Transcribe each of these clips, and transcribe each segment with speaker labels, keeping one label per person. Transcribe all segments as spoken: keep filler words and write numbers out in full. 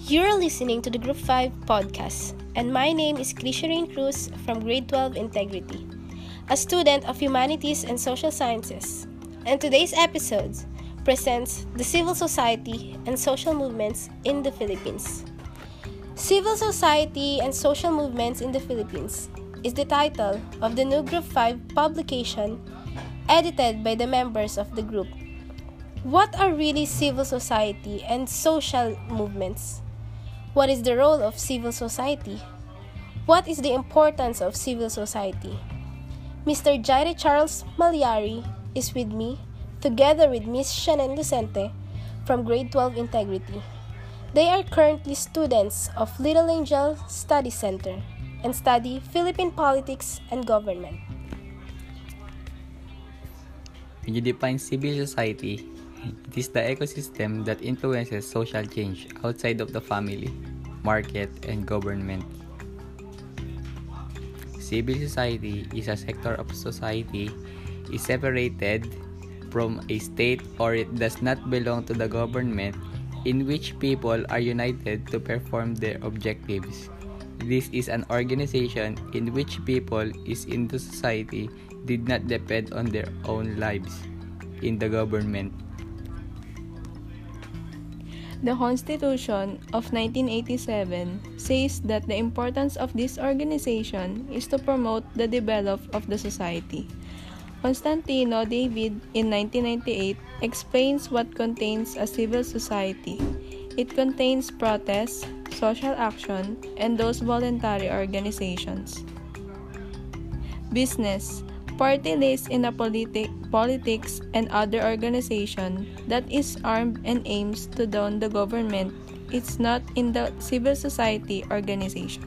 Speaker 1: You're listening to the Group five podcast, and my name is Crisharine Cruz from Grade twelve Integrity, a student of Humanities and Social Sciences. And today's episode presents the civil society and social movements in the Philippines. Civil Society and Social Movements in the Philippines is the title of the new Group five publication edited by the members of the group. What are really civil society and social movements? What is the role of civil society? What is the importance of civil society? Mister Jaire Charles Malyari is with me, together with Miss Shannon Lucente from Grade twelve Integrity. They are currently students of Little Angel Study Center and study Philippine politics and government.
Speaker 2: When you define civil society, it is the ecosystem that influences social change outside of the family, market, and government. Civil society is a sector of society is separated from a state or it does not belong to the government, in which people are united to perform their objectives. This is an organization in which people is in the society did not depend on their own lives in the government.
Speaker 3: The Constitution of nineteen eighty-seven says that the importance of this organization is to promote the development of the society. Constantino David in nineteen ninety-eight explains what contains a civil society. It contains protests, social action, and those voluntary organizations. Business, party lists in a politi- politics and other organization that is armed and aims to down the government. It's not in the civil society organization.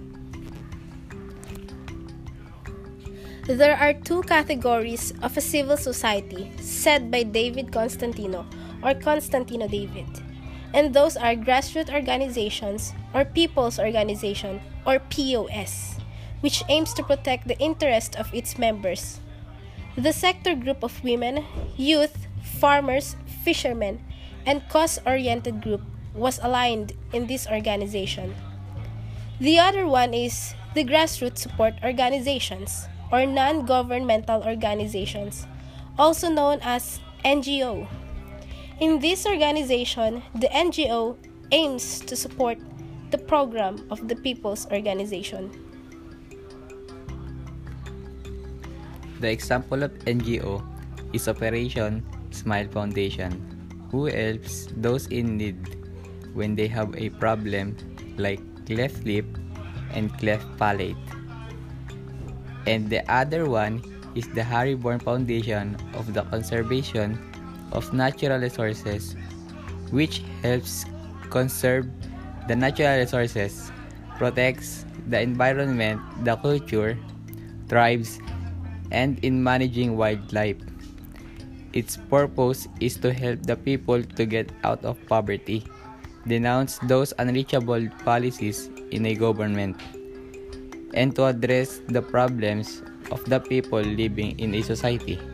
Speaker 1: There are two categories of a civil society said by David Constantino or Constantino David, and those are grassroots organizations or people's organization or P O S, which aims to protect the interest of its members. The sector group of women, youth, farmers, fishermen, and cause-oriented group was aligned in this organization. The other one is the grassroots support organizations or non-governmental organizations, also known as N G O. In this organization, the N G O aims to support the program of the People's Organization.
Speaker 2: The example of N G O is Operation Smile Foundation, who helps those in need when they have a problem like cleft lip and cleft palate. And the other one is the Harry Bourne Foundation of the Conservation of Natural Resources, which helps conserve the natural resources, protects the environment, the culture, tribes, and in managing wildlife. Its purpose is to help the people to get out of poverty, denounce those unreachable policies in a government, and to address the problems of the people living in a society.